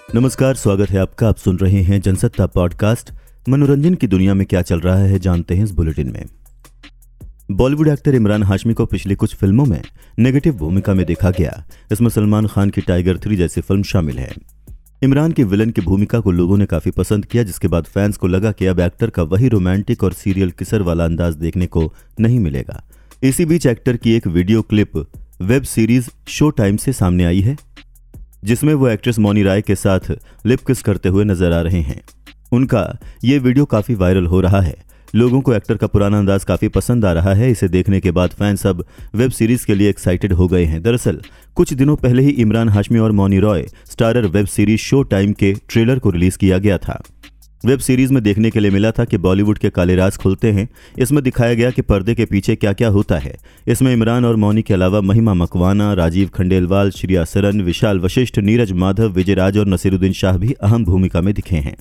नमस्कार, स्वागत है आपका। आप सुन रहे हैं जनसत्ता पॉडकास्ट। मनोरंजन की दुनिया में क्या चल रहा है जानते हैं इस बुलेटिन में। बॉलीवुड एक्टर इमरान हाशमी को पिछली कुछ फिल्मों में नेगेटिव भूमिका में देखा गया। इसमें सलमान खान की टाइगर 3 जैसी फिल्म शामिल है। इमरान की विलन की भूमिका को लोगों ने काफी पसंद किया, जिसके बाद फैंस को लगा कि अब एक्टर का वही रोमांटिक और सीरियल किसर वाला अंदाज देखने को नहीं मिलेगा। इसी बीच एक्टर की एक video clip web series show time से सामने आई है, जिसमें वो एक्ट्रेस मौनी राय के साथ लिप किस करते हुए नजर आ रहे हैं। उनका ये वीडियो काफी वायरल हो रहा है। लोगों को एक्टर का पुराना अंदाज काफी पसंद आ रहा है। इसे देखने के बाद फैंस अब वेब सीरीज के लिए एक्साइटेड हो गए हैं। दरअसल कुछ दिनों पहले ही इमरान हाशमी और Mouni Roy starrer web series show time के ट्रेलर को रिलीज किया गया था। वेब सीरीज में देखने के लिए मिला था कि बॉलीवुड के काले राज खुलते हैं। इसमें दिखाया गया कि पर्दे के पीछे क्या क्या होता है। इसमें इमरान और मौनी के अलावा महिमा मकवाना, राजीव खंडेलवाल, श्रेया सरन, विशाल वशिष्ठ, नीरज माधव, विजय राज और नसीरुद्दीन शाह भी अहम भूमिका में दिखे हैं।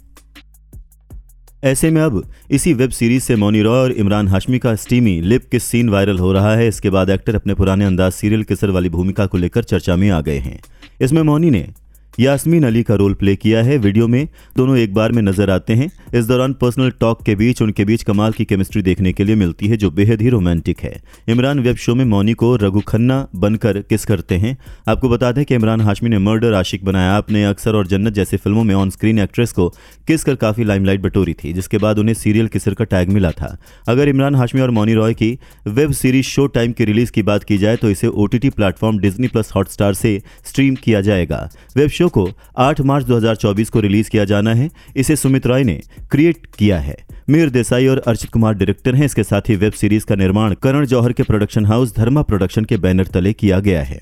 ऐसे में अब इसी वेब सीरीज से मौनी रॉय और इमरान हाशमी का steamy lip kiss scene viral हो रहा है। इसके बाद एक्टर अपने पुराने अंदाज सीरियल किसर वाली भूमिका को लेकर चर्चा में आ गए हैं। इसमें मौनी ने यास्मीन अली का रोल प्ले किया है। वीडियो में दोनों एक बार में नजर आते हैं। इस दौरान पर्सनल टॉक के बीच उनके बीच कमाल की केमिस्ट्री देखने के लिए मिलती है, जो बेहद ही रोमांटिक है। इमरान वेब शो में मौनी को रघु खन्ना बनकर किस करते हैं। आपको बता दें कि इमरान हाशमी ने मर्डर, आशिक बनाया आपने, अक्सर और जन्नत जैसी फिल्मों में ऑन स्क्रीन एक्ट्रेस को किस कर काफी लाइमलाइट बटोरी थी, जिसके बाद उन्हें सीरियल किसर का टैग मिला था। अगर इमरान हाशमी और मौनी रॉय की वेब सीरीज शो टाइम की रिलीज की बात की जाए तो इसे OTT platform Disney plus Hotstar से स्ट्रीम किया जाएगा। वेब शो को 8 मार्च 2024 को रिलीज किया जाना है। इसे सुमित रॉय ने क्रिएट किया है। मीर देसाई और अर्चित कुमार डायरेक्टर हैं। इसके साथ ही वेब सीरीज का निर्माण करण जौहर के प्रोडक्शन हाउस धर्मा प्रोडक्शन के बैनर तले किया गया है।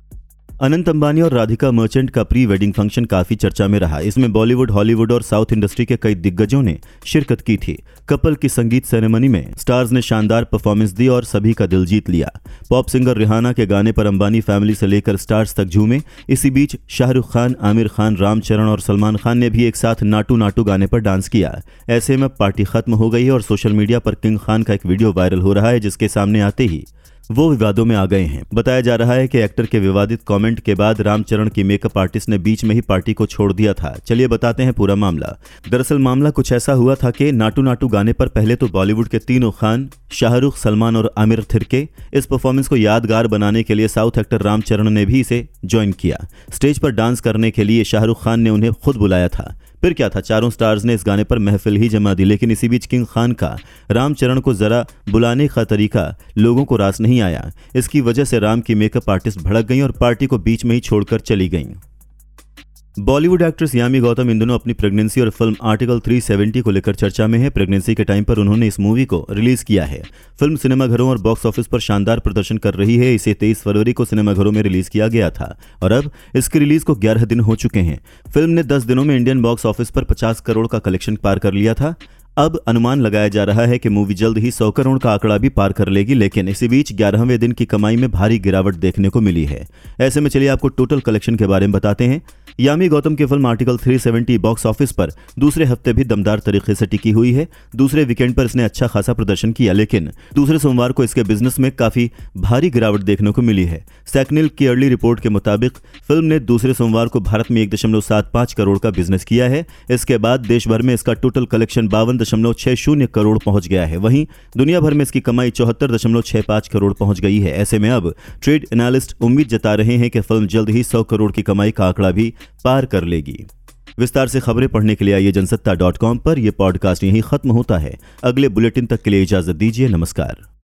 अनंत अंबानी और राधिका मर्चेंट का प्री वेडिंग फंक्शन काफी चर्चा में रहा। इसमें बॉलीवुड, हॉलीवुड और साउथ इंडस्ट्री के कई दिग्गजों ने शिरकत की थी। कपल की संगीत सेरेमनी में स्टार्स ने शानदार परफॉर्मेंस दी और सभी का दिल जीत लिया। पॉप सिंगर रिहाना के गाने पर अंबानी फैमिली से लेकर स्टार्स तक झूमे। इसी बीच शाहरुख खान, आमिर खान, रामचरण और सलमान खान ने भी एक साथ नाटू नाटू गाने पर डांस किया। ऐसे में पार्टी खत्म हो गई है और सोशल मीडिया पर किंग खान का एक वीडियो वायरल हो रहा है, जिसके सामने आते ही वो विवादों में आ गए हैं। बताया जा रहा है कि एक्टर के विवादित कमेंट के बाद रामचरण की मेकअप आर्टिस्ट ने बीच में ही पार्टी को छोड़ दिया था। चलिए बताते हैं पूरा मामला। दरअसल मामला कुछ ऐसा हुआ था कि नाटू नाटू गाने पर पहले तो बॉलीवुड के तीनों खान, शाहरुख, सलमान और आमिर थिरके। इस परफॉर्मेंस को यादगार बनाने के लिए साउथ एक्टर रामचरण ने भी इसे ज्वाइन किया। स्टेज पर डांस करने के लिए शाहरुख खान ने उन्हें खुद बुलाया था। फिर क्या था, चारों स्टार्स ने इस गाने पर महफिल ही जमा दी। लेकिन इसी बीच किंग खान का रामचरण को जरा बुलाने का तरीका लोगों को रास नहीं आया। इसकी वजह से राम की मेकअप आर्टिस्ट भड़क गईं और पार्टी को बीच में ही छोड़कर चली गईं। बॉलीवुड एक्ट्रेस यामी गौतम इन दिनों अपनी प्रेगनेंसी और फिल्म आर्टिकल 370 को लेकर चर्चा में है। प्रेगनेंसी के टाइम पर उन्होंने इस मूवी को रिलीज किया है। फिल्म सिनेमाघरों और बॉक्स ऑफिस पर शानदार प्रदर्शन कर रही है। इसे 23 फरवरी को सिनेमाघरों में रिलीज किया गया था और अब इसकी रिलीज को 11 दिन हो चुके हैं। फिल्म ने 10 दिनों में इंडियन बॉक्स ऑफिस पर 50 करोड़ का कलेक्शन पार कर लिया था। अब अनुमान लगाया जा रहा है कि मूवी जल्द ही 100 करोड़ का आंकड़ा भी पार कर लेगी। लेकिन इसी बीच 11वें दिन की कमाई में भारी गिरावट देखने को मिली है। ऐसे में चलिए आपको टोटल कलेक्शन के बारे में बताते हैं। यामी गौतम की फिल्म आर्टिकल 370 बॉक्स ऑफिस पर दूसरे हफ्ते भी दमदार तरीके से टिकी हुई है। दूसरे वीकेंड पर इसने अच्छा खासा प्रदर्शन किया, लेकिन दूसरे सोमवार को इसके बिजनेस में काफी भारी गिरावट देखने को मिली है। सैकनिल की अर्ली रिपोर्ट के मुताबिक फिल्म ने दूसरे सोमवार को भारत में 1.75 करोड़ का बिजनेस किया है। इसके बाद देश भर में इसका टोटल कलेक्शन 52.60 करोड़ पहुंच गया है। वहीं दुनिया भर में इसकी कमाई 74.65 करोड़ पहुंच गई है। ऐसे में अब ट्रेड एनालिस्ट उम्मीद जता रहे हैं कि फिल्म जल्द ही 100 करोड़ की कमाई का आंकड़ा भी पार कर लेगी। विस्तार से खबरें पढ़ने के लिए आइए जनसत्ता.com पर। यह पॉडकास्ट यहीं खत्म होता है। अगले बुलेटिन तक के लिए इजाजत दीजिए। नमस्कार।